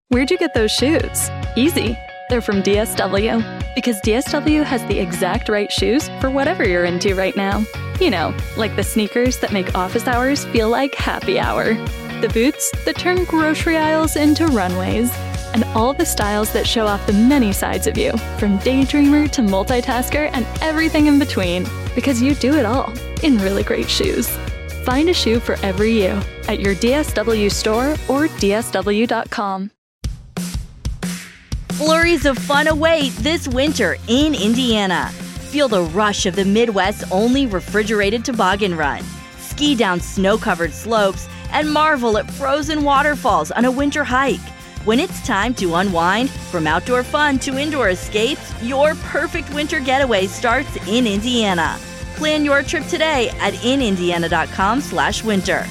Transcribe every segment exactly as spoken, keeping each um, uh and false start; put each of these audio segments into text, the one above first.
Where'd you get those shoes? Easy. They're from D S W. Because D S W has the exact right shoes for whatever you're into right now. You know, like the sneakers that make office hours feel like happy hour. The boots that turn grocery aisles into runways. And all the styles that show off the many sides of you, from daydreamer to multitasker and everything in between. Because you do it all in really great shoes. Find a shoe for every you at your D S W store or D S W dot com. Flurries of fun await this winter in Indiana. Feel the rush of the Midwest's only refrigerated toboggan run. Ski down snow-covered slopes and marvel at frozen waterfalls on a winter hike. When it's time to unwind, from outdoor fun to indoor escapes, your perfect winter getaway starts in Indiana. Plan your trip today at in indiana dot com slash winter.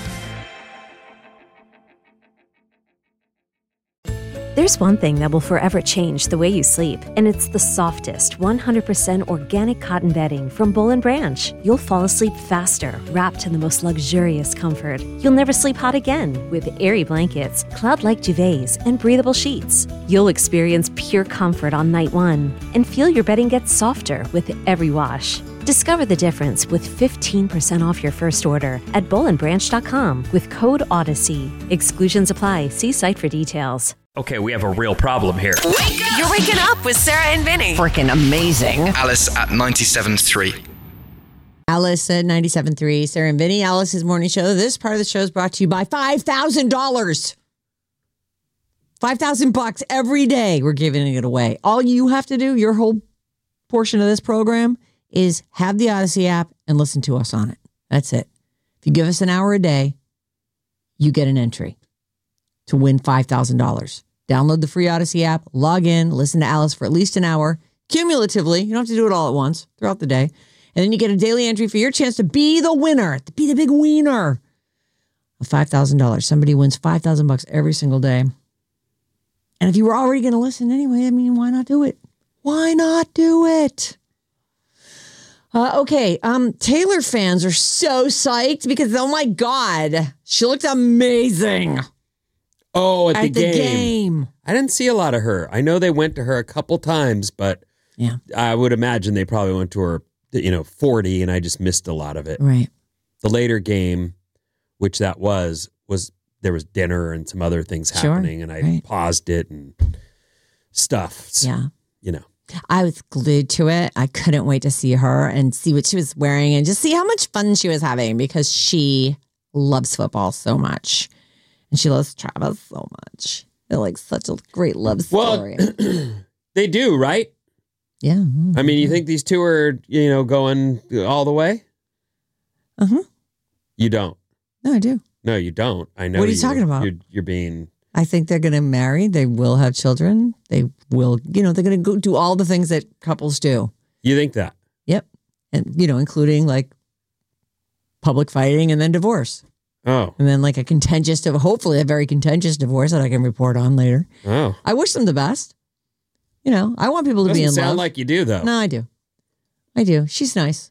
There's one thing that will forever change the way you sleep, and it's the softest, one hundred percent organic cotton bedding from Boll and Branch. You'll fall asleep faster, wrapped in the most luxurious comfort. You'll never sleep hot again with airy blankets, cloud-like duvets, and breathable sheets. You'll experience pure comfort on night one and feel your bedding gets softer with every wash. Discover the difference with fifteen percent off your first order at boll and branch dot com with code Odyssey. Exclusions apply. See site for details. Okay, we have a real problem here. Wake up! You're waking up with Sarah and Vinny. Freaking amazing. Alice at ninety-seven point three. Alice at ninety-seven point three. Sarah and Vinny, Alice's morning show. This part of the show is brought to you by five thousand dollars. five thousand bucks every day. We're giving it away. All you have to do, your whole portion of this program, is have the Odyssey app and listen to us on it. That's it. If you give us an hour a day, you get an entry to win five thousand dollars. Download the free Odyssey app, log in, listen to Alice for at least an hour, cumulatively. You don't have to do it all at once, throughout the day. And then you get a daily entry for your chance to be the winner, to be the big wiener of five thousand dollars. Somebody wins five thousand bucks every single day. And if you were already going to listen anyway, I mean, why not do it? Why not do it? Uh, okay, um, Taylor fans are so psyched because, oh my God, she looked amazing. Oh, at, at the, the game. game. I didn't see a lot of her. I know they went to her a couple times, but yeah, I would imagine they probably went to her, you know, forty, and I just missed a lot of it. Right. The later game, which that was, was there was dinner and some other things happening, sure, and I right. paused it and stuff. So, yeah. You know. I was glued to it. I couldn't wait to see her and see what she was wearing and just see how much fun she was having because she loves football so much. And she loves Travis so much. They're like such a great love story. Well, they do, right? Yeah. I mean, you think these two are, you know, going all the way? Uh-huh. You don't. No, I do. No, you don't. I know. What are you, you talking about? You're, you're being... I think they're going to marry. They will have children. They will, you know, they're going to go do all the things that couples do. You think that? Yep. And, you know, including like public fighting and then divorce. Oh. And then like a contentious, hopefully a very contentious divorce that I can report on later. Oh. I wish them the best. You know, I want people to Doesn't be in sound love. like you do, though. No, I do. I do. She's nice.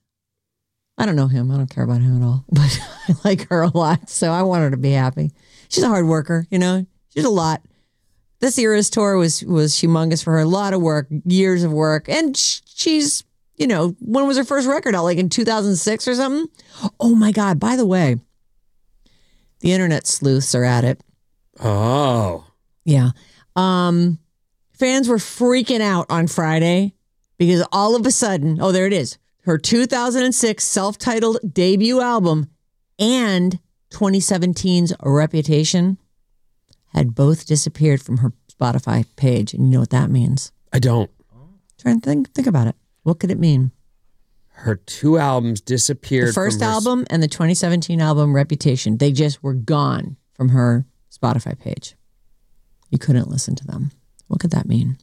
I don't know him. I don't care about him at all. But I like her a lot. So I want her to be happy. She's a hard worker, you know. She did a lot. This Eras tour was was humongous for her. A lot of work, years of work. And she's, you know, when was her first record out? Like in two thousand six or something? Oh, my God. By the way, the internet sleuths are at it. Oh. Yeah. Um, fans were freaking out on Friday because all of a sudden, oh, there it is. Her two thousand six self-titled debut album and twenty seventeen's Reputation had both disappeared from her Spotify page. And you know what that means? I don't. Try and think, think about it. What could it mean? Her two albums disappeared. The first from her album and the twenty seventeen album Reputation. They just were gone from her Spotify page. You couldn't listen to them. What could that mean?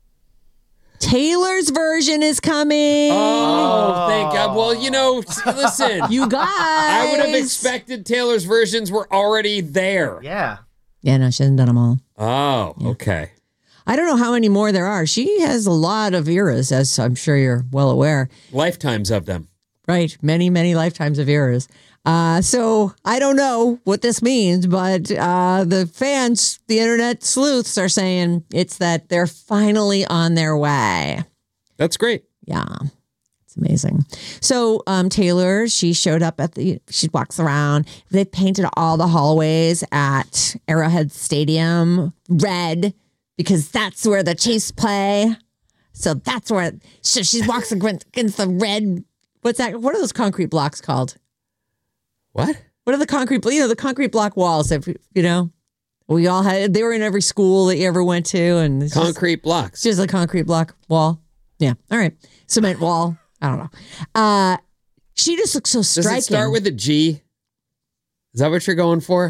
Taylor's version is coming. Oh, thank God. Well, you know, listen. You guys. I would have expected Taylor's versions were already there. Yeah. Yeah, no, she hasn't done them all. Oh, yeah. Okay. I don't know how many more there are. She has a lot of eras, as I'm sure you're well aware. Lifetimes of them. Right. Many, many lifetimes of eras. Uh, so I don't know what this means, but uh, the fans, the internet sleuths are saying it's that they're finally on their way. That's great. Yeah. It's amazing. So um, Taylor, she showed up at the, she walks around. They painted all the hallways at Arrowhead Stadium red because that's where the Chiefs play. So that's where, so she walks against the red, what's that? What are those concrete blocks called? What? What are the concrete, you know, the concrete block walls that, you know, we all had, they were in every school that you ever went to. And it's Concrete just, blocks. It's just a concrete block wall. Yeah. All right. Cement wall. I don't know. Uh, she just looks so striking. Does it start with a G? Is that what you're going for?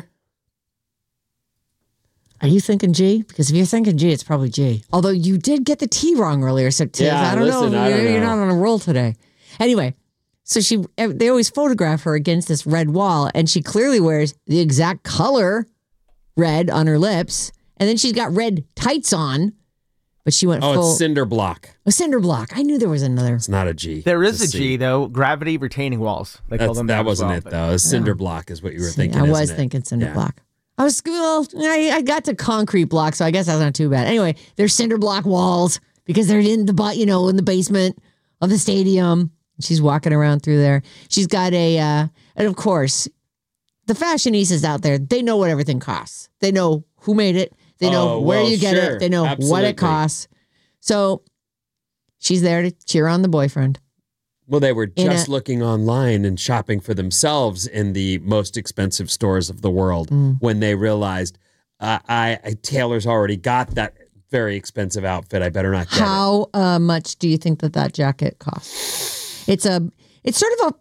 Are you thinking G? Because if you're thinking G, it's probably G. Although you did get the T wrong earlier. So T, Yeah, I don't listen, know. I don't you're, you're know. not on a roll today. Anyway. So she, they always photograph her against this red wall, and she clearly wears the exact color red on her lips, and then she's got red tights on, but she went Oh, full. it's cinder block. A cinder block. I knew there was another. It's not a G. There is It's a G, though. Gravity retaining walls. They call That's, them that as wasn't well, it, but- though. A cinder block is what you were See, thinking. I was isn't it? thinking cinder Yeah. block. I was well. I, I got to concrete block, so I guess that's not too bad. Anyway, there's cinder block walls because they're in the bu- you know in the basement of the stadium. She's walking around through there. She's got a, uh, and of course, the fashionistas out there, they know what everything costs. They know who made it. They know Oh, where well, you get sure. it. They know what Absolutely. it costs. So she's there to cheer on the boyfriend. Well, they were In just a- looking online and shopping for themselves in the most expensive stores of the world Mm. when they realized, uh, I, I Taylor's already got that very expensive outfit. I better not get it. How uh, much do you think that that jacket costs? It's a, it's sort of a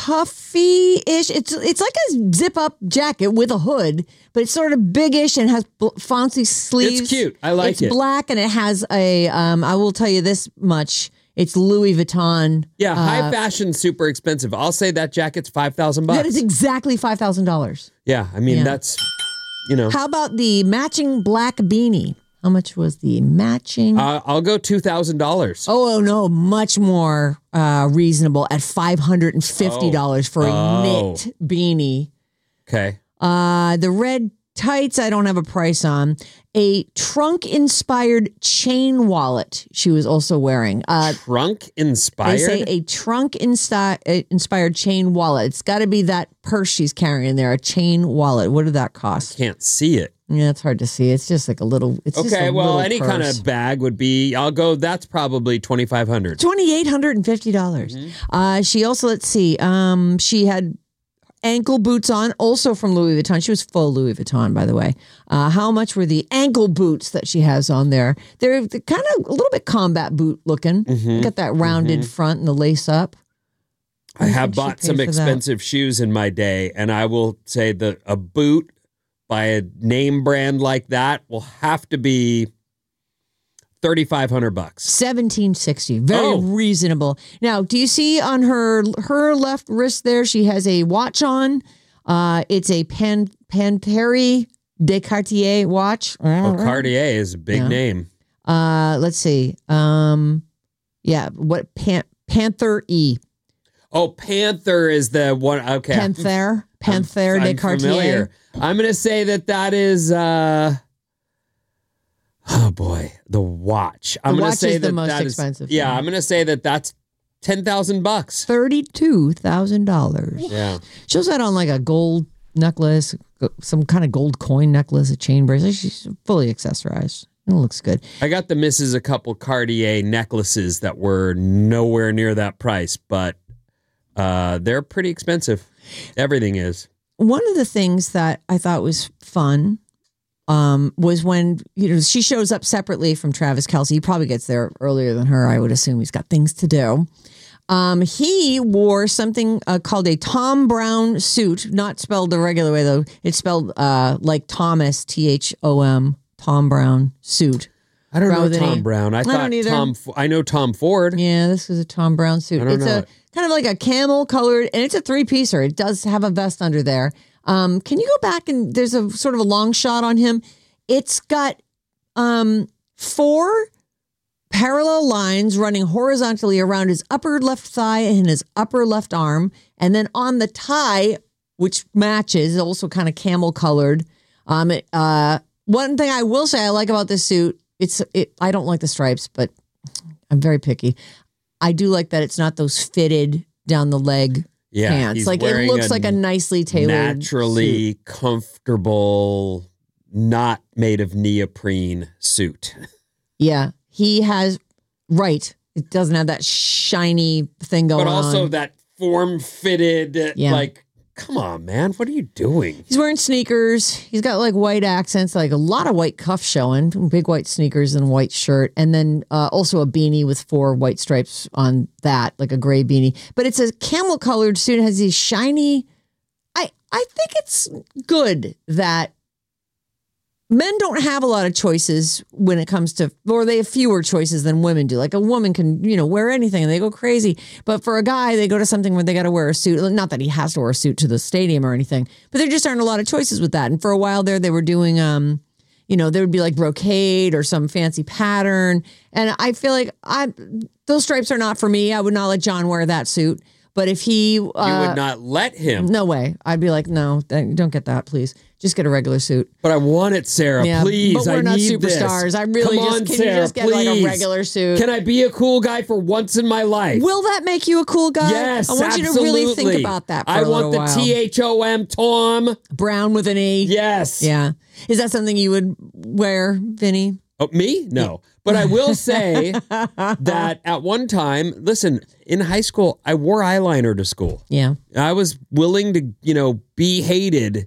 puffy-ish. It's it's like a zip-up jacket with a hood, but it's sort of big-ish and has bl- fancy sleeves. It's cute. I like it's it. It's black and it has a. Um, I will tell you this much: it's Louis Vuitton. Yeah, high uh, fashion, super expensive. I'll say that jacket's five thousand bucks. That is exactly five thousand dollars. Yeah, I mean Yeah. that's, you know. How about the matching black beanie? How much was the matching? Uh, I'll go two thousand dollars. Oh, oh, no, much more uh, reasonable at five hundred fifty dollars for a Oh. knit beanie. Okay. Uh, the red tights, I don't have a price on. A trunk-inspired chain wallet she was also wearing. Uh, Trunk inspired. they say a trunk-inspired chain wallet. It's got to be that purse she's carrying there, a chain wallet. What did that cost? Can't see it. Yeah, it's hard to see. It's just like a little. It's just Okay, a well, little any kind purse. of bag would be. I'll go. That's probably twenty five hundred. twenty-eight hundred fifty dollars. Mm-hmm. Uh, she also, let's see, um, she had ankle boots on, also from Louis Vuitton. She was full Louis Vuitton, by the way. Uh, how much were the ankle boots that she has on there? They're, they're kind of a little bit combat boot looking. Mhm. Got that rounded front and the lace up. I What have did she bought pay some for that? expensive shoes in my day, and I will say that a boot by a name brand like that will have to be thirty five hundred bucks. seventeen sixty, very Oh. reasonable. Now, do you see on her her left wrist there? She has a watch on. Uh, it's a Pan Panteri de Cartier watch. Oh, Cartier is a big Yeah. name. Uh, let's see. Um, yeah, what Pan Panther E Oh, Panther is the one. Okay, Panther Panther I'm de Cartier. familiar. I'm going to say that that is. Uh, oh boy, the watch. I'm The going to watch say is the that most that is- expensive yeah, thing. I'm going to say that that's ten thousand bucks. Thirty-two thousand dollars. Yeah. She also had on like a gold necklace, some kind of gold coin necklace, a chain bracelet. She's fully accessorized. It looks good. I got the missus a couple Cartier necklaces that were nowhere near that price, but uh, they're pretty expensive. Everything is. One of the things that I thought was fun um, was when you know she shows up separately from Travis Kelce. He probably gets there earlier than her. I would assume he's got things to do. Um, he wore something uh, called a Tom Brown suit, not spelled the regular way though. It's spelled uh, like Thomas, T H O M, Tom Brown suit. I don't Brown know with an Tom E. Brown. I, I thought don't either. Tom. F- I know Tom Ford. Yeah, this is a Tom Brown suit. I don't It's know a it. kind of like a camel colored, and it's a three piecer. It does have a vest under there. Um, can you go back and there's a sort of a long shot on him? It's got um, four parallel lines running horizontally around his upper left thigh and his upper left arm. And then on the tie, which matches, also kind of camel colored. Um, it, uh, one thing I will say I like about this suit, it's it. I don't like the stripes, but I'm very picky. I do like that it's not those fitted down the leg yeah, pants. Like it looks a like a nicely tailored, naturally suit. comfortable, not made of neoprene suit. Yeah, he has right. It doesn't have that shiny thing going on. But also on. that form-fitted, Yeah. like, come on, man, what are you doing? He's wearing sneakers. He's got like white accents, like a lot of white cuffs showing, big white sneakers and white shirt. And then uh, also a beanie with four white stripes on that, like a gray beanie. But it's a camel colored suit. It has these shiny, I, I think it's good that men don't have a lot of choices when it comes to, or they have fewer choices than women do. Like a woman can, you know, wear anything and they go crazy. But for a guy, they go to something where they got to wear a suit. Not that he has to wear a suit to the stadium or anything, but there just aren't a lot of choices with that. And for a while there, they were doing, um, you know, there would be like brocade or some fancy pattern. And I feel like I, those stripes are not for me. I would not let John wear that suit. But if he... Uh, you would not let him. No way. I'd be like, no, don't get that, please. Just get a regular suit. But I want it, Sarah. Yeah, please, but we're I not need superstars. This. I really Come just on, can Sarah, you just get please. like a regular suit? Can I be a cool guy for once in my life? Will that make you a cool guy? Yes, I want absolutely. you to really think about that for I a want little the while. T H O M Tom Brown with an E. Yes. Yeah. Is that something you would wear, Vinny? Oh, me? No. But I will say that at one time, listen, in high school, I wore eyeliner to school. Yeah. I was willing to, you know, be hated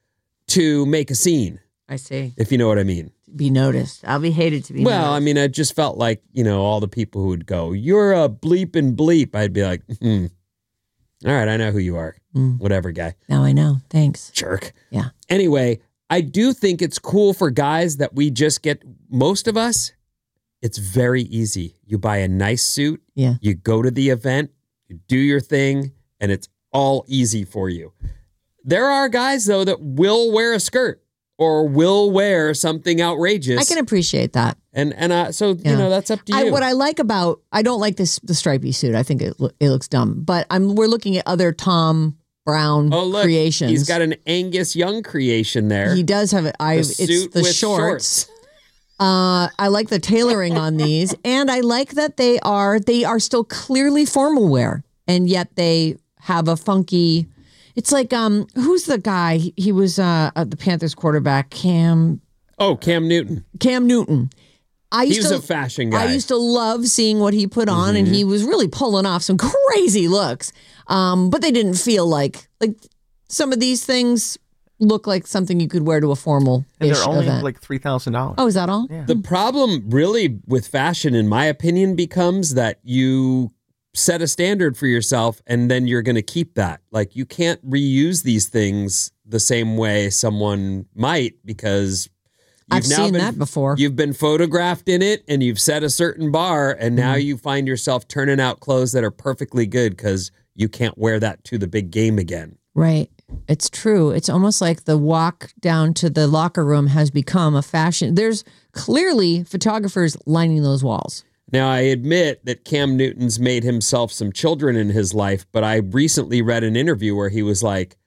to make a scene, I see. if you know what I mean. Be noticed. I'll be hated to be Well, noticed. I mean, I just felt like, you know, all the people who would go, you're a bleep and bleep. I'd be like, hmm. All right, I know who you are. Mm. Whatever, guy. Now I know. Thanks. Jerk. Yeah. Anyway, I do think it's cool for guys that we just get, most of us, it's very easy. You buy a nice suit, Yeah. you go to the event, you do your thing, and it's all easy for you. There are guys, though, that will wear a skirt or will wear something outrageous. I can appreciate that. And and uh, so, Yeah. you know, that's up to you. I, what I like about, I don't like this the stripy suit. I think it, lo- it looks dumb. But I'm we're looking at other Tom Brown oh, look, creations. he's got an Angus Young creation there. He does have it. I. The It's suit the with shorts. shorts. Uh, I like the tailoring on these, and I like that they are they are still clearly formal wear, and yet they have a funky. It's like um, who's the guy? He, he was uh the Panthers quarterback, Cam Oh, Cam Newton. Cam Newton. I used He was to, a fashion guy. I used to love seeing what he put on, Mm-hmm. and he was really pulling off some crazy looks. Um, but they didn't feel like like some of these things look like something you could wear to a formal And they're only event. like three thousand dollars. Oh, is that all? Yeah. The problem really with fashion, in my opinion, becomes that you set a standard for yourself and then you're going to keep that. Like you can't reuse these things the same way someone might because you've I've now seen been, that before. You've been photographed in it and you've set a certain bar and now Mm-hmm. you find yourself turning out clothes that are perfectly good because you can't wear that to the big game again. Right. It's true. It's almost like the walk down to the locker room has become a fashion. There's clearly photographers lining those walls. Now, I admit that Cam Newton's made himself some children in his life, but I recently read an interview where he was like,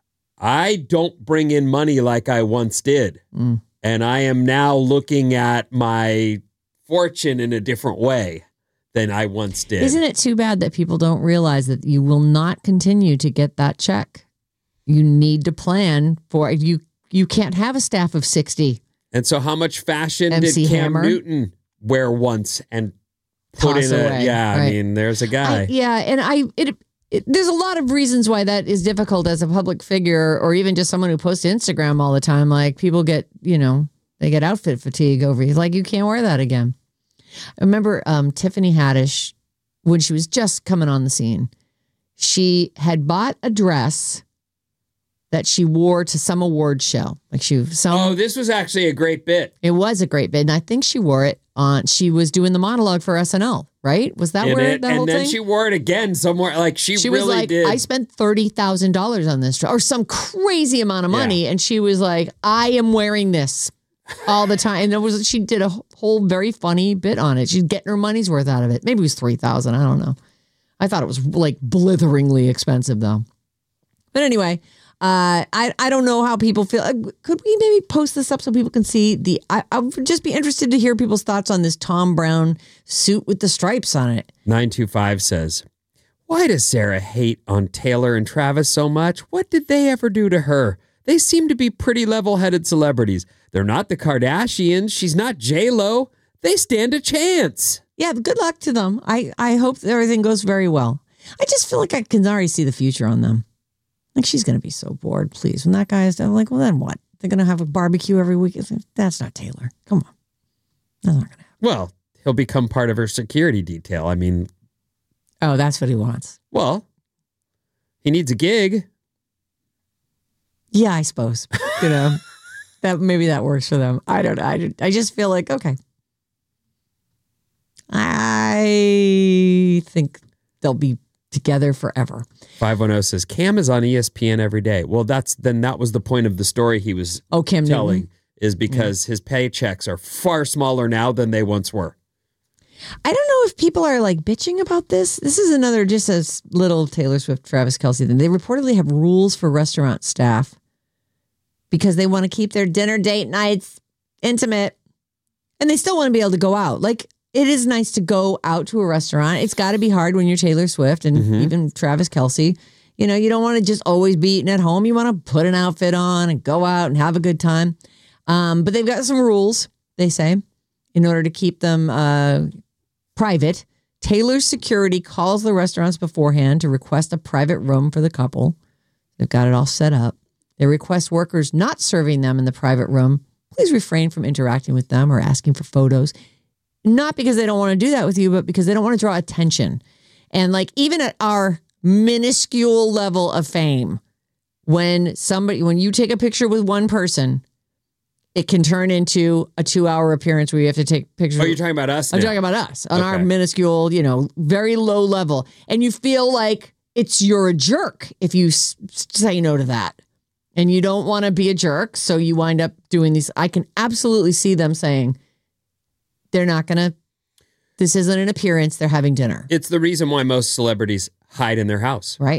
I don't bring in money like I once did. Mm. And I am now looking at my fortune in a different way than I once did. Isn't it too bad that people don't realize that you will not continue to get that check? You need to plan for you. You can't have a staff of sixty. And so how much fashion M C did Cam Hammer? Newton wear once and put Toss in a, away, yeah, I right. mean, there's a guy. I, yeah, and I it, it there's a lot of reasons why that is difficult as a public figure, or even just someone who posts to Instagram all the time. Like people get, you know, they get outfit fatigue over you. Like you can't wear that again. I remember um, Tiffany Haddish when she was just coming on the scene. She had bought a dress that she wore to some award show. Like she some Oh, this was actually a great bit. It was a great bit, and I think she wore it on. She was doing the monologue for S N L, right? Was that in where it, that and whole then thing? she wore it again somewhere. Like she, She really was like, did. I spent thirty thousand dollars on this dress, or some crazy amount of money, Yeah. and she was like, I am wearing this all the time. And there was she did a whole very funny bit on it. She's getting her money's worth out of it. Maybe it was three thousand dollars. I don't know. I thought it was like blitheringly expensive though. But anyway, uh, I I don't know how people feel. Could we maybe post this up so people can see the? I, I would just be interested to hear people's thoughts on this Tom Brown suit with the stripes on it. nine two five says, why does Sarah hate on Taylor and Travis so much? What did they ever do to her? They seem to be pretty level-headed celebrities. They're not the Kardashians. She's not J-Lo. They stand a chance. Yeah, good luck to them. I, I hope everything goes very well. I just feel like I can already see the future on them. Like, she's going to be so bored, please. When that guy is, I'm like, well, then what? They're going to have a barbecue every week? That's not Taylor. Come on. That's not going to happen. Well, he'll become part of her security detail. I mean... Oh, that's what he wants. Well, he needs a gig. Yeah, I suppose. You know, that maybe that works for them. I don't know. I, I just feel like, okay. I think they'll be together forever. five one zero says, Cam is on E S P N every day. Well, that's then that was the point of the story he was oh, Cam telling, Newton? Is because yeah. his paychecks are far smaller now than they once were. I don't know if people are like bitching about this. This is another just a little Taylor Swift, Travis Kelce thing. They reportedly have rules for restaurant staff because they want to keep their dinner date nights intimate and they still want to be able to go out. Like, it is nice to go out to a restaurant. It's got to be hard when you're Taylor Swift and mm-hmm. even Travis Kelce. You know, you don't want to just always be eating at home. You want to put an outfit on and go out and have a good time. Um, but they've got some rules, they say, in order to keep them uh, private. Taylor's security calls the restaurants beforehand to request a private room for the couple. They've got it all set up. They request workers not serving them in the private room, please refrain from interacting with them or asking for photos. Not because they don't want to do that with you, but because they don't want to draw attention. And like, even at our minuscule level of fame, when somebody, when you take a picture with one person, it can turn into a two-hour appearance where you have to take pictures. Oh, you're talking about us? I'm now. talking about us on okay. our minuscule, you know, very low level. And you feel like it's you're a jerk if you s- say no to that. And you don't want to be a jerk, so you wind up doing these. I can absolutely see them saying they're not going to, this isn't an appearance, they're having dinner. It's the reason why most celebrities hide in their house. Right.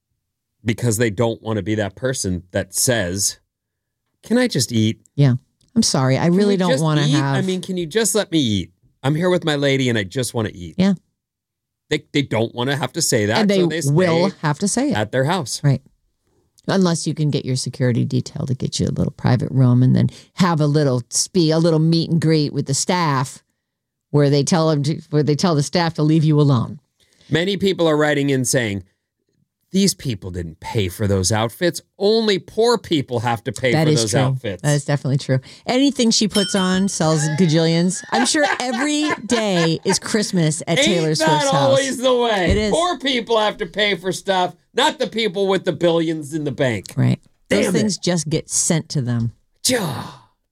Because they don't want to be that person that says, can I just eat? Yeah. I'm sorry. I really don't want to have. I mean, can you just let me eat? I'm here with my lady and I just want to eat. Yeah. They they don't want to have to say that. And they, so they will have to say it. At their house. Right. Unless you can get your security detail to get you a little private room and then have a little speak, a little meet and greet with the staff where they tell them to, where they tell the staff to leave you alone. Many people are writing in saying, these people didn't pay for those outfits. Only poor people have to pay that for is those true. outfits. That is definitely true. Anything she puts on sells gajillions. I'm sure every day is Christmas at Ain't Taylor Swift's that house. always the way? It is. Poor people have to pay for stuff, not the people with the billions in the bank. Right. Those Damn things it. just get sent to them. Ja.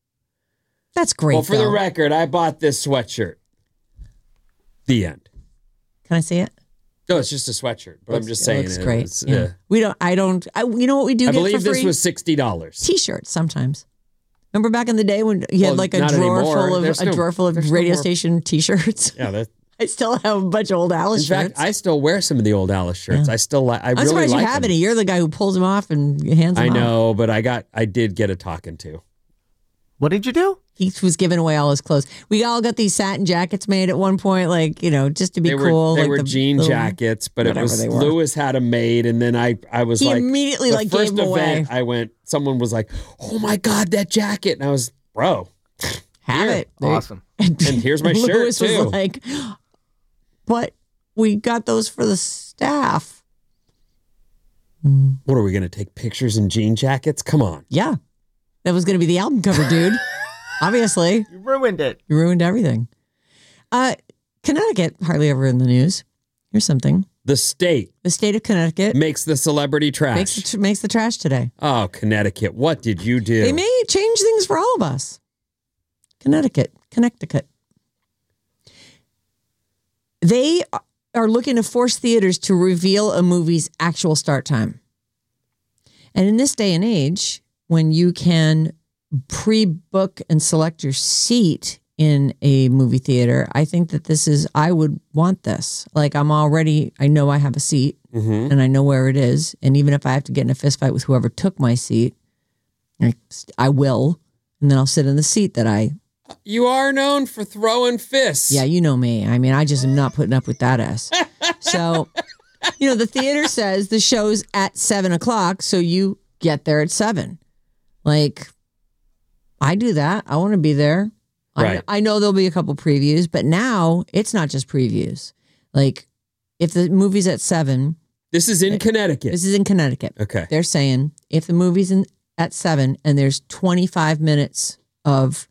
That's great. Well, for though. the record, I bought this sweatshirt. The end. Can I see it? No, it's just a sweatshirt, but Looks, I'm just it saying. looks it, great. It's, Yeah. uh, We don't. I don't. I, you know what we do I get believe for free? this was sixty dollars. T-shirts sometimes. Remember back in the day when you Well, had like a not drawer anymore. full of There's a no- drawer full of there's no radio more- station T-shirts? Yeah, that, I still have a bunch of old Alice in shirts. fact, I still wear some of the old Alice shirts. Yeah. I still like. I I'm really surprised like you have them. any. You're the guy who pulls them off and hands them I off. know, but I got. I did get a talking to. What did you do? He was giving away all his clothes. We all got these satin jackets made at one point, like, you know, just to be They cool. were they like were the jean little- jackets, but it whatever was they were. Lewis had them made, and then I I was He like immediately, the like, first gave 'em event away. I went. Someone was like, "Oh my god, that jacket!" And I was, bro, Have here. it. There- Awesome. And, And here's my shirt, Lewis too. was like, but we got those for the staff. What are we gonna take pictures in jean jackets? Come on. Yeah. That was going to be the album cover, dude. Obviously. You ruined it. You ruined everything. Uh, Connecticut, hardly ever in the news. Here's something. The state The state of Connecticut makes the celebrity trash. makes the, tr- makes the trash today. Oh, Connecticut, what did you do? They may change things for all of us. Connecticut, Connecticut. They are looking to force theaters to reveal a movie's actual start time. And in this day and age, when you can pre-book and select your seat in a movie theater, I think that this is, I would want this. Like I'm already, I know I have a seat Mm-hmm. and I know where it is. And even if I have to get in a fist fight with whoever took my seat, I, I will. And then I'll sit in the seat that I, You are known for throwing fists. yeah, you know me. I mean, I just am not putting up with that ass. So, you know, the theater says the show's at seven o'clock. So you get there at seven. Like, I do that. I want to be there. Right. I, I know there'll be a couple previews, but now it's not just previews. Like, if the movie's at seven. This is in Connecticut. This is in Connecticut. Okay. They're saying if the movie's in at seven and there's twenty-five minutes of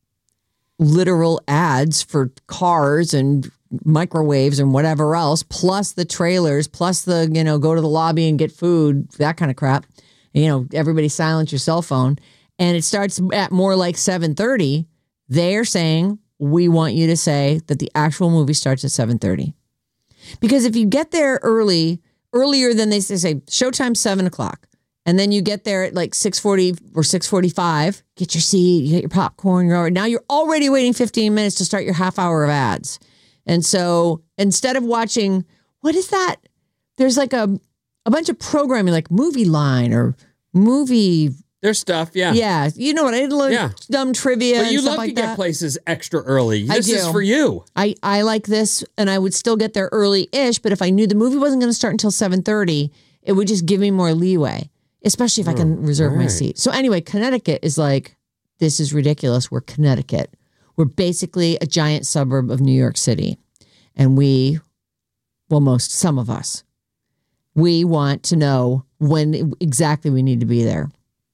literal ads for cars and microwaves and whatever else, plus the trailers, plus the, you know, go to the lobby and get food, that kind of crap. You know, everybody silence your cell phone. And it starts at more like seven thirty. They're saying, we want you to say that the actual movie starts at seven thirty. Because if you get there early, earlier than they say, showtime seven o'clock, and then you get there at like six forty or six forty-five, get your seat, you get your popcorn, you're already, now you're already waiting fifteen minutes to start your half hour of ads. And so instead of watching, what is that? There's like a, a bunch of programming like Movie Line or Movie... There's stuff, yeah. Yeah, you know what? I love Yeah. dumb trivia But and you stuff love like to get that. places extra early. I This is do. for you. I, I like this, and I would still get there early-ish, but if I knew the movie wasn't going to start until seven thirty, it would just give me more leeway, especially if I can reserve my right. seat. So anyway, Connecticut is like, this is ridiculous. We're Connecticut. We're basically a giant suburb of New York City. And we, well, most, some of us, we want to know when exactly we need to be there.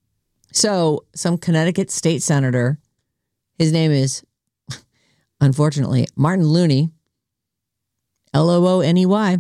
So some Connecticut state senator, his name is, unfortunately, Martin Looney, L O O N E Y,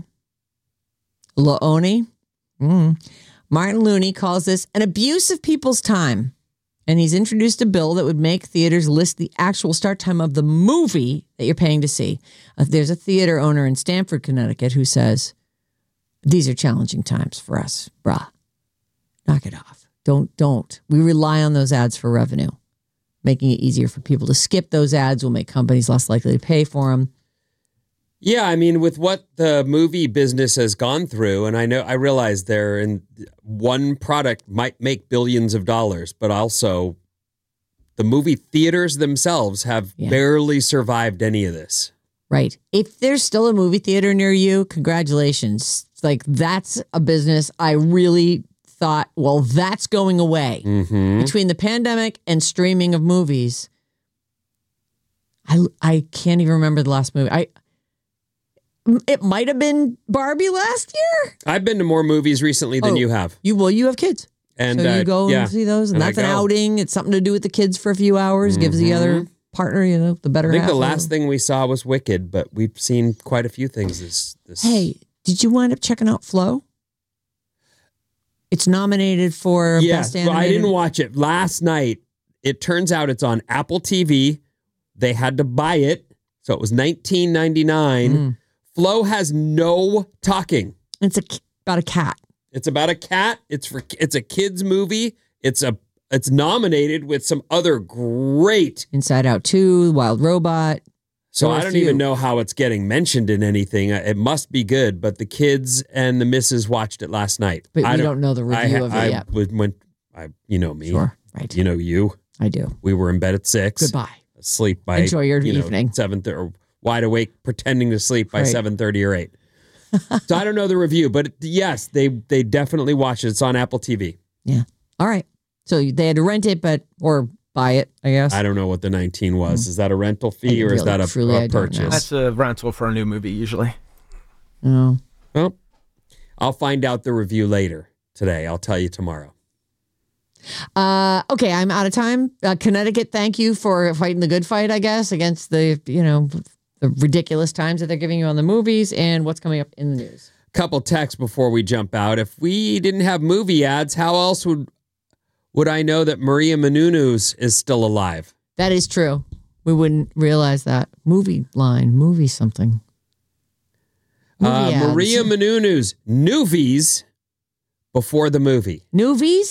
Looney. Mm. Martin Looney calls this an abuse of people's time. And he's introduced a bill that would make theaters list the actual start time of the movie that you're paying to see. Uh, there's a theater owner in Stamford, Connecticut, who says, these are challenging times for us, brah. Knock it off. Don't, don't. We rely on those ads for revenue. Making it easier for people to skip those ads will make companies less likely to pay for them. Yeah, I mean, with what the movie business has gone through, and I know I realize they're in one product might make billions of dollars, but also the movie theaters themselves have Yeah. barely survived any of this. Right. If there's still a movie theater near you, congratulations. Like, that's a business I really thought, well, that's going away. Mm-hmm. Between the pandemic and streaming of movies, I I can't even remember the last movie. I It might have been Barbie last year. I've been to more movies recently than Oh, you have. You well, you have kids. And so you uh, go yeah. and see those, and, And I that's an go. outing. It's something to do with the kids for a few hours. Gives the other partner, you know, the better I think half. the of last it. thing we saw was Wicked, but we've seen quite a few things this this Hey, did you wind up checking out Flow? It's nominated for yeah, best well, animated. I didn't watch it last night. It turns out it's on Apple T V. They had to buy it, so it was nineteen ninety-nine. Mm. Flow has no talking. It's a, about a cat. It's about a cat. It's for it's a kids movie. It's a it's nominated with some other great. Inside Out two, Wild Robot. So There are I a don't few. even know how it's getting mentioned in anything. It must be good, but the kids and the missus watched it last night. But I we don't know the I, review ha- of it I yet. would- went, I, you know me. Sure, right. You know you. I do. We were in bed at six. Goodbye. Asleep by Enjoy your you know, evening. seven thirty, or wide awake, pretending to sleep by Right. seven thirty or eight. So I don't know the review, but yes, they they definitely watched it. It's on Apple T V. Yeah. All right. So they had to rent it, but or buy it, I guess. I don't know what the nineteen was. Is that a rental fee I or is really, that a, truly, I a don't know. purchase? That's a rental for a new movie usually. No. Well, I'll find out the review later today. I'll tell you tomorrow. Uh, okay, I'm out of time. Uh, Connecticut, thank you for fighting the good fight, I guess, against the, you know, the ridiculous times that they're giving you on the movies and what's coming up in the news. Couple texts before we jump out. If we didn't have movie ads, how else would would I know that Maria Menounos is still alive? That is true. We wouldn't realize that. Movie line, movie something. Movie Uh, ads. Maria Menounos, Newvies before the movie. Newvies?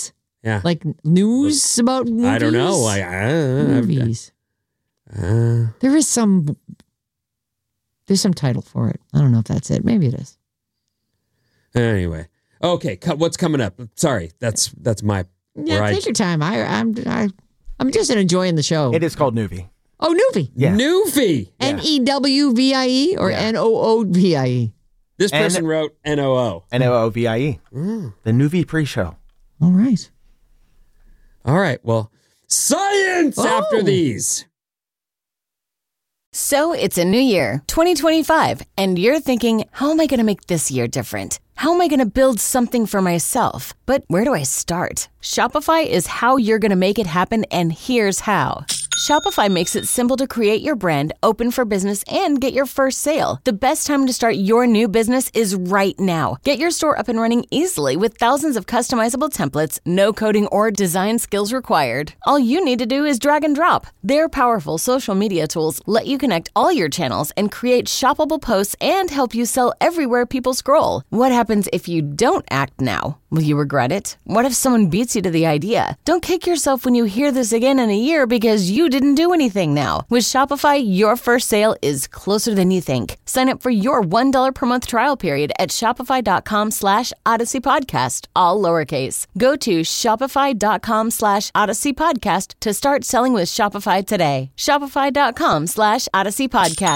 Yeah. Like news about movies? I don't know. I, I, movies. Uh, there is some, there's some title for it. I don't know if that's it. Maybe it is. Anyway. Okay. What's coming up? Sorry. That's that's my. Yeah, take I, your time. I, I'm I, I'm just enjoying the show. It is called Newvie. Oh, Newvie. Yeah. Newvie. N E W V I E or Yeah. N O O V I E? This N- person wrote N O O. N O O V I E. Mm. The Newvie pre-show. All right. All right. Well, science Oh. after these. So it's a new year, twenty twenty-five, and you're thinking, how am I going to make this year different? How am I going to build something for myself? But where do I start? Shopify is how you're going to make it happen, and here's how. Shopify makes it simple to create your brand, open for business, and get your first sale. The best time to start your new business is right now. Get your store up and running easily with thousands of customizable templates, no coding or design skills required. All you need to do is drag and drop. Their powerful social media tools let you connect all your channels and create shoppable posts and help you sell everywhere people scroll. What happens if you don't act now? Will you regret it? What if someone beats you to the idea? Don't kick yourself when you hear this again in a year because you didn't do anything now. With Shopify, your first sale is closer than you think. Sign up for your one dollar per month trial period at shopify.com slash Odyssey Podcast, all lowercase. Go to shopify.com slash Odyssey Podcast to start selling with Shopify today. Shopify.com slash Odyssey Podcast.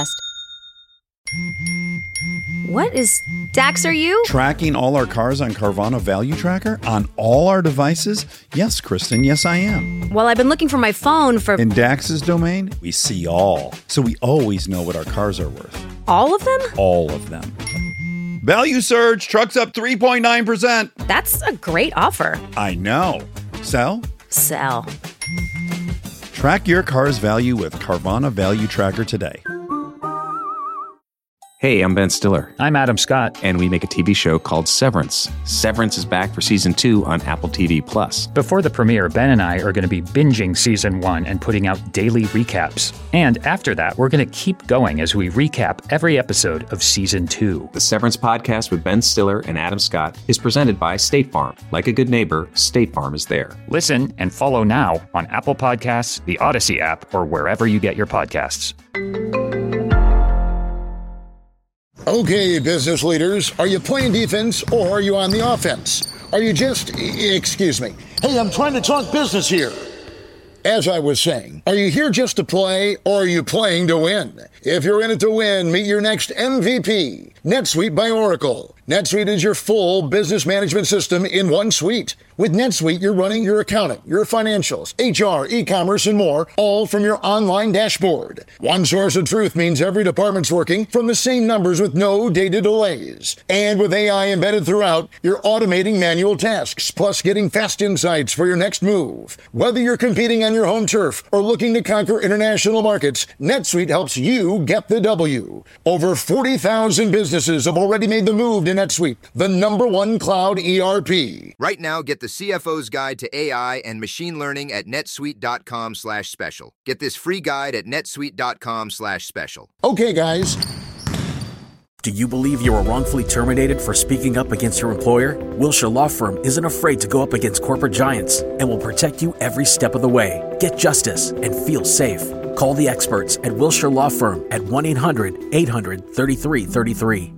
What is Dax, are you? Tracking all our cars on Carvana Value Tracker on all our devices? Yes, Kristen, yes, I am. Well, I've been looking for my phone for... In Dax's domain, we see all. So we always know what our cars are worth. All of them? All of them. Value surge, trucks up three point nine percent. That's a great offer. I know. Sell? Sell. Track your car's value with Carvana Value Tracker today. Hey, I'm Ben Stiller. I'm Adam Scott. And we make a T V show called Severance. Severance is back for season two on Apple T V Plus. Before the premiere, Ben and I are going to be binging season one and putting out daily recaps. And after that, we're going to keep going as we recap every episode of season two. The Severance podcast with Ben Stiller and Adam Scott is presented by State Farm. Like a good neighbor, State Farm is there. Listen and follow now on Apple Podcasts, the Odyssey app, or wherever you get your podcasts. Okay, business leaders, are you playing defense or are you on the offense? Are you just, excuse me, hey, I'm trying to talk business here. As I was saying, are you here just to play or are you playing to win? If you're in it to win, meet your next M V P, NetSuite by Oracle. NetSuite is your full business management system in one suite. With NetSuite, you're running your accounting, your financials, H R, e-commerce, and more, all from your online dashboard. One source of truth means every department's working from the same numbers with no data delays. And with A I embedded throughout, you're automating manual tasks, plus getting fast insights for your next move. Whether you're competing on your home turf or looking to conquer international markets, NetSuite helps you get the W. Over forty thousand businesses have already made the move to NetSuite, the number one cloud E R P. Right now, get the C F O's Guide to A I and Machine Learning at netsuite.com slash special. Get this free guide at netsuite.com slash special. Okay, guys. Do you believe you were wrongfully terminated for speaking up against your employer? Wilshire Law Firm isn't afraid to go up against corporate giants and will protect you every step of the way. Get justice and feel safe. Call the experts at Wilshire Law Firm at one eight hundred eight hundred thirty-three thirty-three.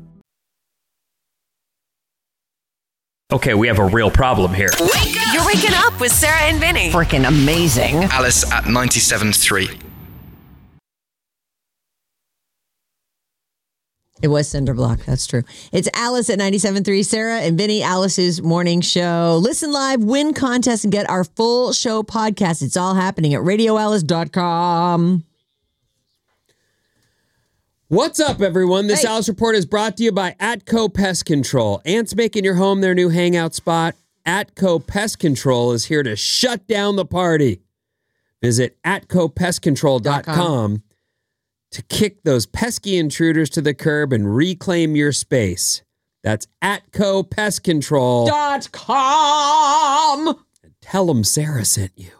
Okay, we have a real problem here. Wake up! You're waking up with Sarah and Vinny. Freaking amazing. Alice at ninety-seven point three. It was Cinderblock. That's true. It's Alice at ninety-seven point three. Sarah and Vinny, Alice's morning show. Listen live, win contest, and get our full show podcast. It's all happening at radio alice dot com. What's up, everyone? This Hey. Alice Report is brought to you by Atco Pest Control. Ants making your home their new hangout spot. Atco Pest Control is here to shut down the party. Visit atco pest control dot com to kick those pesky intruders to the curb and reclaim your space. That's atco pest control Dot com. Tell them Sarah sent you.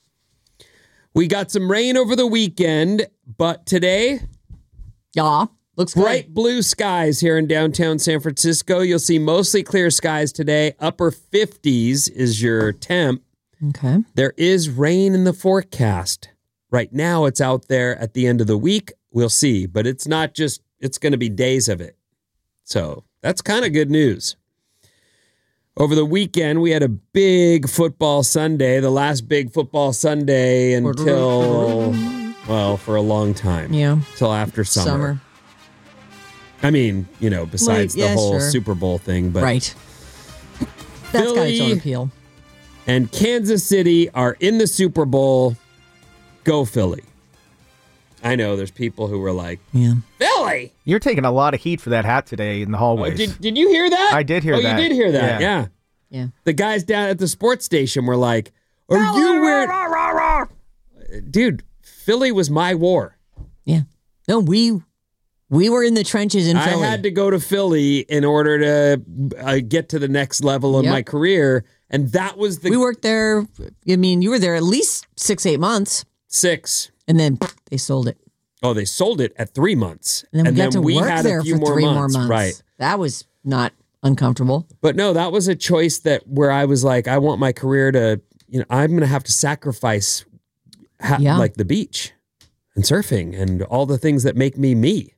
We got some rain over the weekend, but today, yeah, Looks bright great. blue skies here in downtown San Francisco. You'll see mostly clear skies today. Upper fifties is your temp. Okay. There is rain in the forecast. Right now, it's out there at the end of the week. We'll see, but it's not just, it's going to be days of it. So that's kind of good news. Over the weekend, we had a big football Sunday, the last big football Sunday until, well, for a long time. Yeah. Till after summer. Summer. I mean, you know, besides Like, yeah, the whole sure. Super Bowl thing. But Right. That's got its Philly own appeal. and Kansas City are in the Super Bowl. Go Philly. I know there's people who were like, yeah. Philly! You're taking a lot of heat for that hat today in the hallways. Oh, did, did you hear that? I did hear oh, that. Oh, you did hear that, yeah. Yeah. Yeah. The guys down at the sports station were like, are you wearing... Dude, Philly was my war. Yeah. No, we we were in the trenches in Philly. I had to go to Philly in order to uh, get to the next level of Yep. my career, and that was the... We worked there, I mean, you were there at least six, eight months. Six. And then they sold it. Oh, they sold it at three months. And then we got to we work had there a few for more three months. more months. Right. That was not uncomfortable. But no, that was a choice that where I was like, I want my career to, you know, I'm going to have to sacrifice ha- Yeah. like the beach and surfing and all the things that make me me.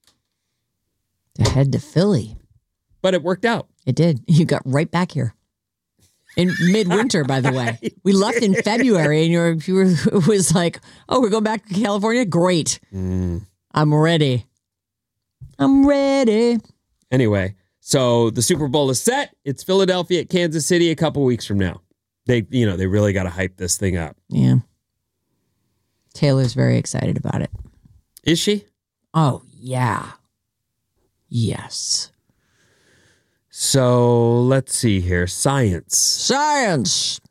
To head to Philly. But it worked out. It did. You got right back here. In midwinter, by the way. We left in February and you were, you were it was like, oh, we're going back to California? Great. Mm. I'm ready. I'm ready. Anyway, so the Super Bowl is set. It's Philadelphia at Kansas City a couple weeks from now. They, you know, they really got to hype this thing up. Yeah. Taylor's very excited about it. Is she? Oh, yeah. Yes. So let's see here. Science. Science.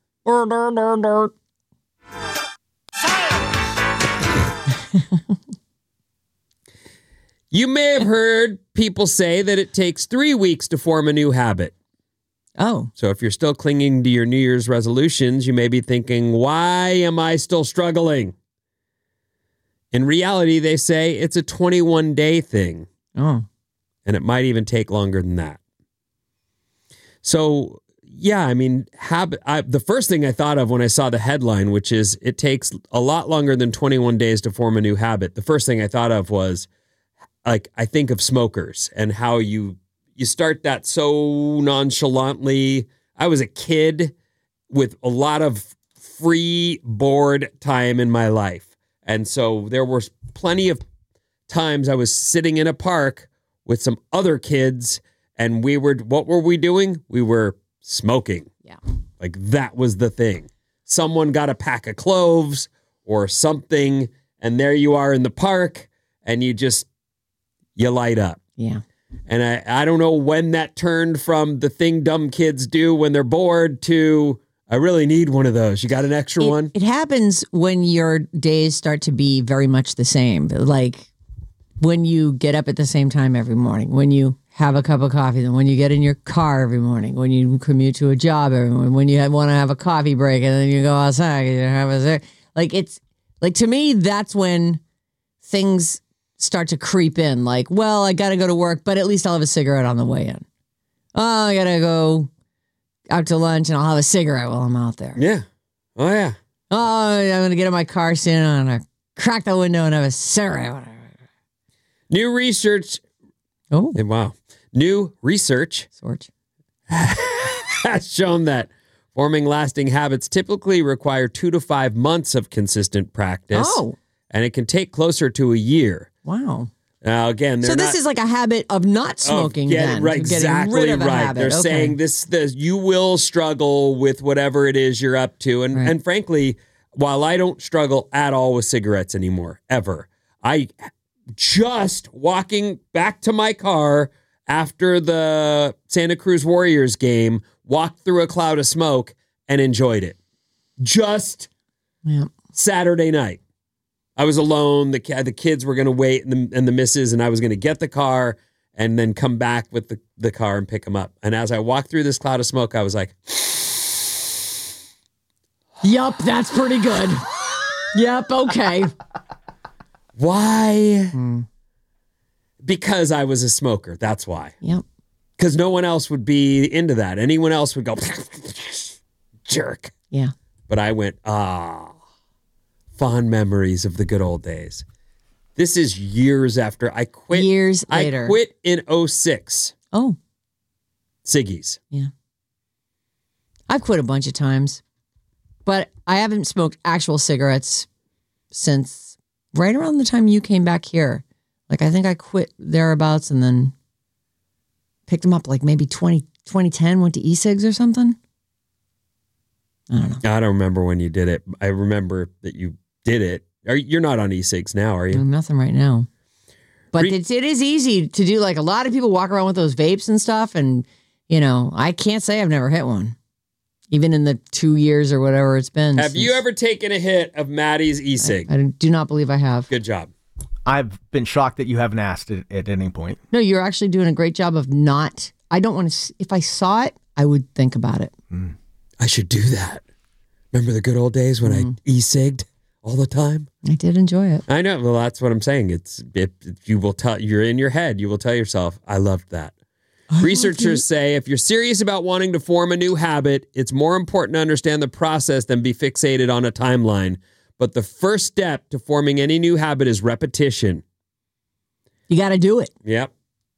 You may have heard people say that it takes three weeks to form a new habit. Oh. So if you're still clinging to your New Year's resolutions, you may be thinking, why am I still struggling? In reality, they say it's a twenty-one day thing. Oh. And it might even take longer than that. So, yeah, I mean, habit. I, the first thing I thought of when I saw the headline, which is it takes a lot longer than twenty-one days to form a new habit. The first thing I thought of was, like, I think of smokers and how you you start that so nonchalantly. I was a kid with a lot of free board time in my life. And so there were plenty of times I was sitting in a park with some other kids and we were, what were we doing? We were smoking. Yeah. Like that was the thing. Someone got a pack of cloves or something and there you are in the park and you just, you light up. Yeah. And I, I don't know when that turned from the thing dumb kids do when they're bored to I really need one of those. You got an extra it, one? It happens when your days start to be very much the same. Like when you get up at the same time every morning, when you have a cup of coffee, then when you get in your car every morning, when you commute to a job every morning, when you want to have a coffee break and then you go outside, you have a like it's like to me that's when things start to creep in. Like, well, I got to go to work, but at least I'll have a cigarette on the way in. Oh, I got to go out to lunch and I'll have a cigarette while I'm out there. Yeah. Oh, yeah. Oh, I'm going to get in my car soon and I'm going to crack the window and have a cigarette. New research. Oh. Wow. New research Sorch. has shown that forming lasting habits typically require two to five months of consistent practice. Oh. And it can take closer to a year. Wow. Now, again, they're so this not, is like a habit of not smoking. Of getting, then, right, getting exactly rid of a right. habit. They're okay. saying this, this, you will struggle with whatever it is you're up to. And, Right. and frankly, while I don't struggle at all with cigarettes anymore, ever, I just walking back to my car after the Santa Cruz Warriors game, walked through a cloud of smoke and enjoyed it. Just yeah. Saturday night. I was alone. The the kids were going to wait and the, and the missus, and I was going to get the car and then come back with the, the car and pick them up. And as I walked through this cloud of smoke, I was like, yup, that's pretty good. Yep, okay. Why? Hmm. Because I was a smoker. That's why. Yep. Because no one else would be into that. Anyone else would go, jerk. Yeah. But I went, ah, fond memories of the good old days. This is years after I quit. Years later. I quit in oh six. Oh. Ciggies. Yeah. I've quit a bunch of times, but I haven't smoked actual cigarettes since right around the time you came back here. Like, I think I quit thereabouts and then picked them up like maybe twenty, twenty ten, went to e-cigs or something. I don't know. I don't remember when you did it. I remember that you did it. Are, you're not on e-cigs now, are you? Doing nothing right now. But Re- it's, it is easy to do. Like, a lot of people walk around with those vapes and stuff. And, you know, I can't say I've never hit one. Even in the two years or whatever it's been. Have since, you ever taken a hit of Maddie's e-cig? I, I do not believe I have. Good job. I've been shocked that you haven't asked it at any point. No, you're actually doing a great job of not. I don't want to. If I saw it, I would think about it. Mm. I should do that. Remember the good old days when mm. I e-cigged all the time? I did enjoy it. I know. Well, that's what I'm saying. It's if you will tell. You're in your head. You will tell yourself, "I loved that." I Researchers say if you're serious about wanting to form a new habit, it's more important to understand the process than be fixated on a timeline. But the first step to forming any new habit is repetition. You got to do it. Yep.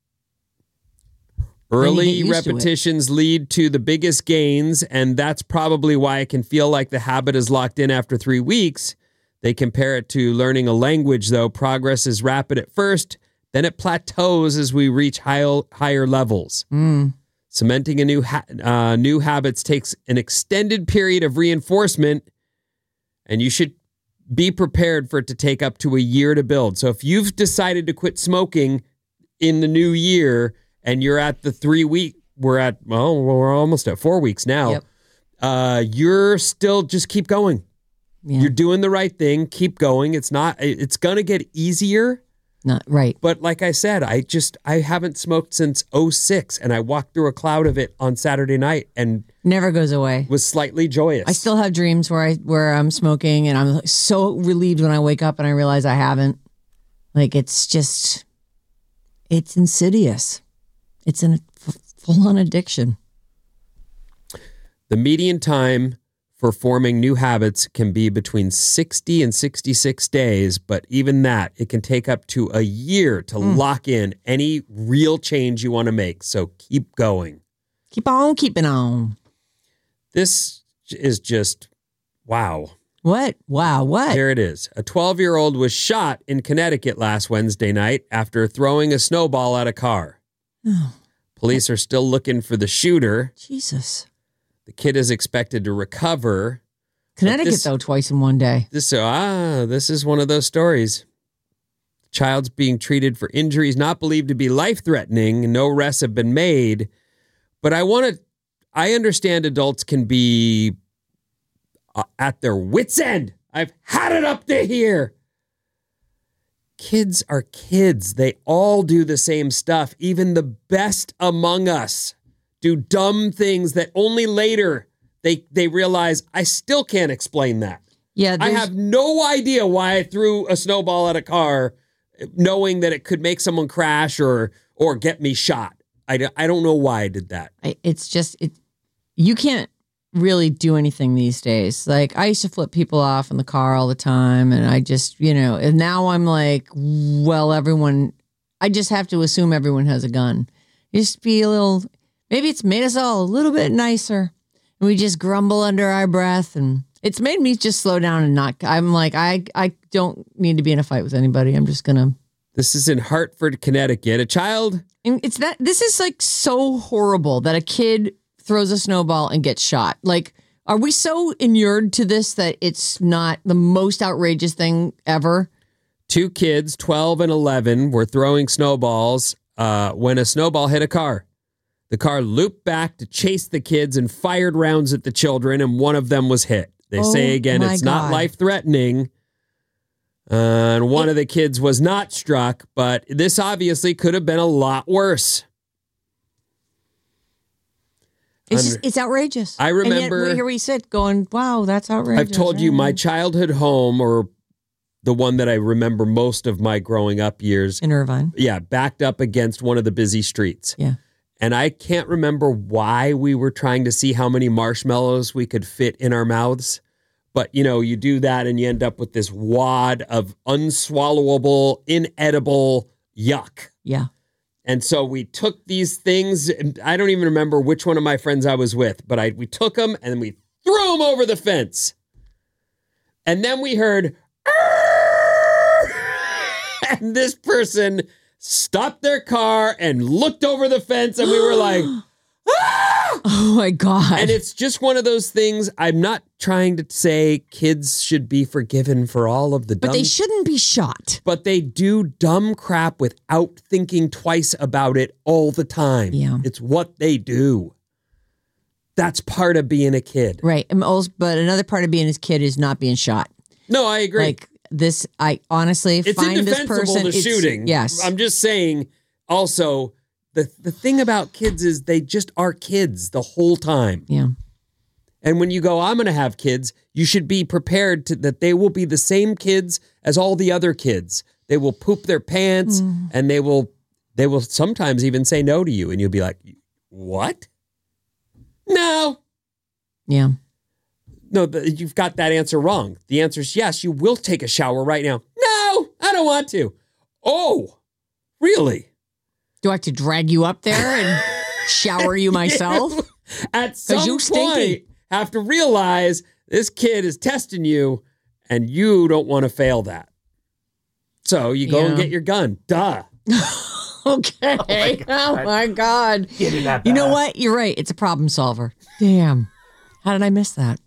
Early repetitions to lead to the biggest gains, and that's probably why it can feel like the habit is locked in after three weeks. They compare it to learning a language, though. Progress is rapid at first, then it plateaus as we reach high, higher levels. Mm. Cementing a new ha- uh, new habits takes an extended period of reinforcement, and you should be prepared for it to take up to a year to build. So if you've decided to quit smoking in the new year and you're at the three week, we're at, well, we're almost at four weeks now. Yep. Uh, you're still, just keep going. Yeah. You're doing the right thing. Keep going. It's not, it's going to get easier. Not right. But like I said, I just, I haven't smoked since oh six, and I walked through a cloud of it on Saturday night and never goes away. Was slightly joyous. I still have dreams where I where I'm smoking, and I'm so relieved when I wake up and I realize I haven't. Like, it's just, it's insidious. It's a f- full-on addiction. The median time for forming new habits can be between sixty and sixty-six days, but even that, it can take up to a year to mm. lock in any real change you want to make. So keep going. Keep on keeping on. This is just, wow. What? Wow, what? Here it is. A twelve-year-old was shot in Connecticut last Wednesday night after throwing a snowball at a car. Oh. Police are still looking for the shooter. Jesus. The kid is expected to recover. Connecticut, this, though, twice in one day. This ah, this is one of those stories. The child's being treated for injuries not believed to be life-threatening. No arrests have been made. But I want to, I understand adults can be uh, at their wits' end. I've had it up to here. Kids are kids. They all do the same stuff. Even the best among us do dumb things that only later they they realize I still can't explain that. Yeah, I have no idea why I threw a snowball at a car knowing that it could make someone crash or or get me shot. I, I don't know why I did that. I, it's just, it. you can't really do anything these days. Like, I used to flip people off in the car all the time, and I just, you know, and now I'm like, well, everyone, I just have to assume everyone has a gun. Just be a little... Maybe it's made us all a little bit nicer, and we just grumble under our breath, and it's made me just slow down and not. I'm like, I, I don't need to be in a fight with anybody. I'm just gonna. This is in Hartford, Connecticut. A child. And it's that. This is like so horrible that a kid throws a snowball and gets shot. Like, are we so inured to this that it's not the most outrageous thing ever? Two kids, twelve and eleven, were throwing snowballs uh, when a snowball hit a car. The car looped back to chase the kids and fired rounds at the children, and one of them was hit. They oh, say again, it's God. not life-threatening, uh, and one it, of the kids was not struck, but this obviously could have been a lot worse. It's just, it's outrageous. I remember... And yet, here we sit going, wow, that's outrageous. I've told you, my childhood home, or the one that I remember most of my growing up years. In Irvine. Yeah, backed up against one of the busy streets. Yeah. And I can't remember why we were trying to see how many marshmallows we could fit in our mouths. But, you know, you do that and you end up with this wad of unswallowable, inedible yuck. Yeah. And so we took these things, and I don't even remember which one of my friends I was with, but I we took them and we threw them over the fence. And then we heard, and this person stopped their car and looked over the fence, and we were like, ah! Oh my God. And it's just one of those things. I'm not trying to say kids should be forgiven for all of the dumb. But they shouldn't be shot. But they do dumb crap without thinking twice about it all the time. Yeah. It's what they do. That's part of being a kid. Right. And also, but another part of being a kid is not being shot. No, I agree. Like this, I honestly it's find this indefensible, person. the it's- shooting. Yes. I'm just saying also, the, the thing about kids is they just are kids the whole time. Yeah. And when you go, I'm going to have kids, you should be prepared to, that they will be the same kids as all the other kids. They will poop their pants Mm. and they will they will sometimes even say no to you. And you'll be like, what? No. Yeah. No, the, you've got that answer wrong. The answer is yes, you will take a shower right now. No, I don't want to. Oh, really? Do I have to drag you up there and shower you myself? At some you stinky. point, have to realize this kid is testing you and you don't want to fail that. So you go Yeah. and get your gun. Duh. Okay. Oh my God. Get in that You know bath. what? You're right. It's a problem solver. Damn. How did I miss that?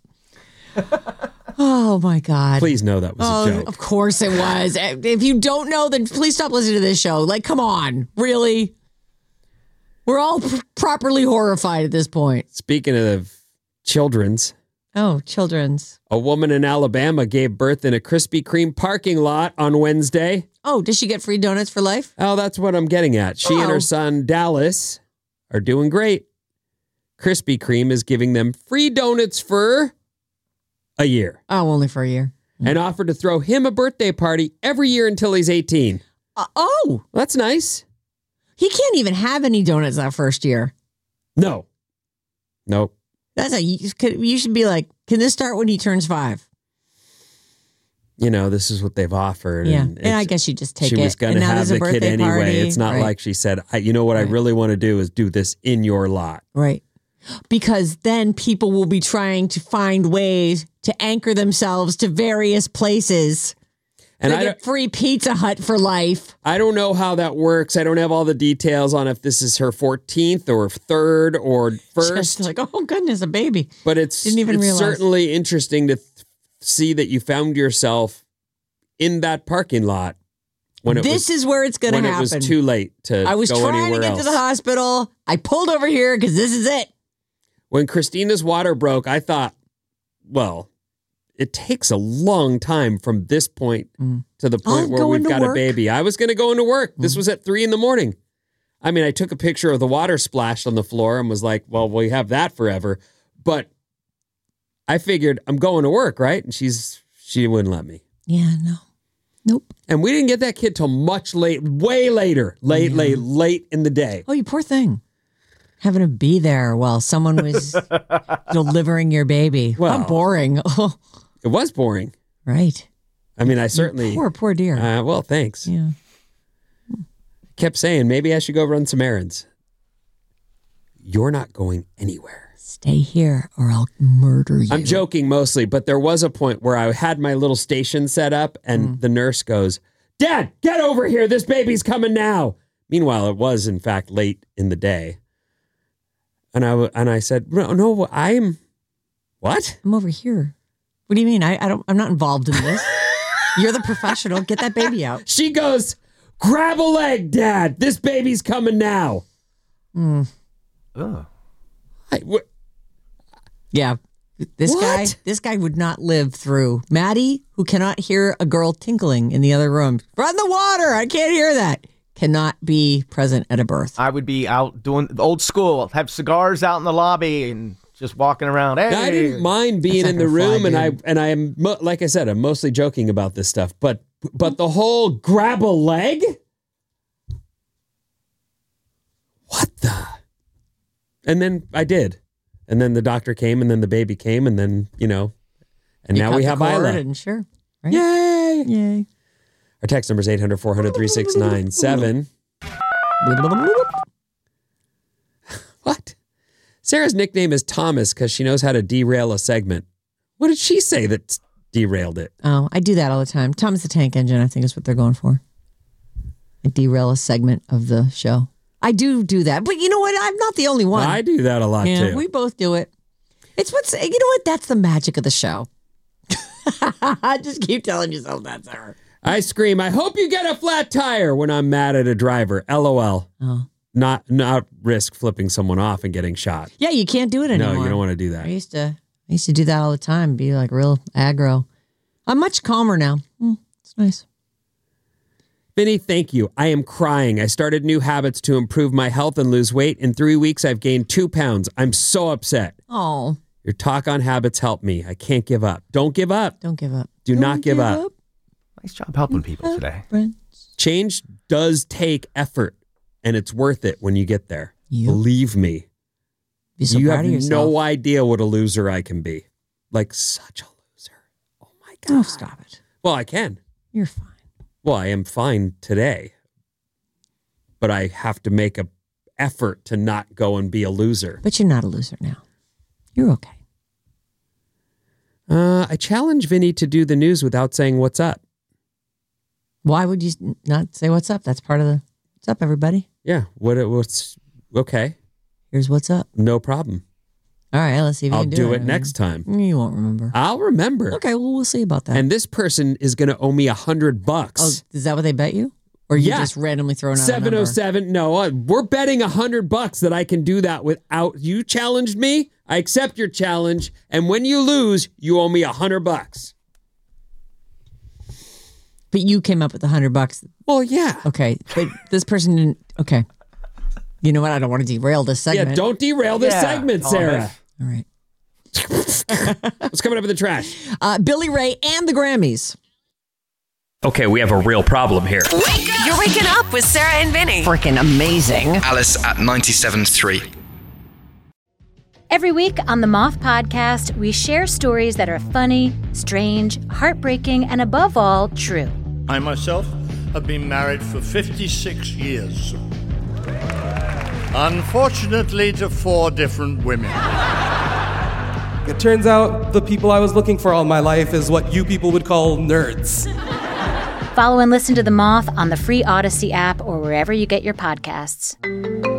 Oh my God. Please know that was Oh, a joke. of course it was. If you don't know, then please stop listening to this show. Like, come on. Really? We're all pr- properly horrified at this point. Speaking of children's, Oh, children's. a woman in Alabama gave birth in a Krispy Kreme parking lot on Wednesday. Oh, does she get free donuts for life? Oh, that's what I'm getting at. She and Oh. her son, Dallas, are doing great. Krispy Kreme is giving them free donuts for a year Oh, only for a year. and offered to throw him a birthday party every year until he's eighteen. Uh, oh, Well, that's nice. he can't even have any donuts that first year. No. Nope. That's a you could- you should be like, can this start when he turns five? You know, this is what they've offered. Yeah, and and I it's- guess you just take she it. was going And to now have there's a the kid birthday anyway. party. It's not Right. like she said, I, you know what I really want to do is do this in your lot. Right. Because then people will be trying to find ways to anchor themselves to various places. And they I get free Pizza Hut for life. I don't know how that works. I don't have all the details on if this is her fourteenth or third or first. Just like, oh goodness, a baby. But it's, Didn't even it's realize. certainly interesting to th- see that you found yourself in that parking lot when it This was, is where it's going to when happen. it was too late to I was go trying to anywhere get else. to the hospital. I pulled over here because this is it. When Christina's water broke, I thought, well, it takes a long time from this point to the point I'll where go we've into got work. a baby. I was going to go into work. This was at three in the morning. I mean, I took a picture of the water splashed on the floor and was like, well, we have that forever. But I figured I'm going to work, right? And she's she wouldn't let me. Yeah, no. Nope. And we didn't get that kid till much late, way later, late, late, late in the day. Oh, you poor thing. Having to be there while someone was delivering your baby. Well, How boring. Oh, It was boring. right. I mean, I certainly. Poor, poor dear. Uh, well, thanks. Yeah. Kept saying, maybe I should go run some errands. You're not going anywhere. Stay here or I'll murder you. I'm joking mostly, but there was a point where I had my little station set up and the nurse goes, Dad, get over here. This baby's coming now. Meanwhile, it was, in fact, late in the day. And I, w- and I said, no, no, I'm, what? I'm over here. What do you mean? I, I don't, I'm not involved in this. You're the professional. Get that baby out. She goes, grab a leg, Dad. This baby's coming now. Mm. Ugh. I, wh- Yeah. This What? guy, this guy would not live through. Maddie, who cannot hear a girl tinkling in the other room. Run the water. I can't hear that. Cannot be present at a birth. I would be out doing the old school, have cigars out in the lobby and just walking around. Hey, I didn't mind being That's in the not gonna room, fly, and I dude. and I am mo- like I said, I'm mostly joking about this stuff, but but the whole grab a leg. What the? And then I did, and then the doctor came, and then the baby came, and then you know, and You now cut we the have cord Isla. and sure. Right? Yay! Yay! Our text number is eight hundred, four hundred, three six nine seven. What? Sarah's nickname is Thomas because she knows how to derail a segment. What did she say that derailed it? Oh, I do that all the time. Thomas the Tank Engine, I think is what they're going for. I derail a segment of the show. I do do that. But you know what? I'm not the only one. I do that a lot yeah, too. we both do it. It's what's, you know what? That's the magic of the show. Just keep telling yourself that, Sarah. I scream, I hope you get a flat tire when I'm mad at a driver. LOL. Oh. Not not risk flipping someone off and getting shot. Yeah, you can't do it anymore. No, you don't want to do I that. used to I used to do that all the time, be like real aggro. I'm much calmer now. Mm, it's nice. Vinny, thank you. I am crying. I started new habits to improve my health and lose weight. In three weeks, I've gained two pounds. I'm so upset. Oh. Your talk on habits helped me. I can't give up. Don't give up. Don't give up. Do Don't not give, give up. up. Nice job helping people today. Change does take effort, and it's worth it when you get there. Yep. Believe me. Be so you proud have of yourself. no idea what a loser I can be. Like such a loser. Oh my God. Oh, stop it. Well, I can. You're fine. Well, I am fine today. But I have to make a effort to not go and be a loser. But you're not a loser now. You're okay. Uh, I challenge Vinny to do the news without saying what's up. Why would you not say what's up? That's part of the what's up, everybody. Yeah. What? What's okay? Here's what's up. No problem. All right, let's see if you I'll can do, do it next time. You won't remember. I'll remember. Okay, well, we'll see about that. And this person is going to owe me a hundred bucks. Oh, is that what they bet you? Or you Yeah. just randomly throwing out a seven number? oh seven. No, uh, we're betting a hundred bucks that I can do that without you challenged me. I accept your challenge. And when you lose, you owe me a hundred bucks. But you came up with a hundred bucks. Well, yeah. Okay, but this person didn't. Okay. You know what? I don't want to derail this segment. Yeah, don't derail this Yeah, segment, Sarah. All right. What's coming up in the trash? Uh, Billy Ray and the Grammys. Okay, we have a real problem here. You're waking up with Sarah and Vinny. Freaking amazing. Alice at ninety-seven point three. Every week on the Moth Podcast, we share stories that are funny, strange, heartbreaking, and above all, true. I myself have been married for fifty-six years. Unfortunately, to four different women. It turns out the people I was looking for all my life is what you people would call nerds. Follow and listen to The Moth on the free Odyssey app or wherever you get your podcasts.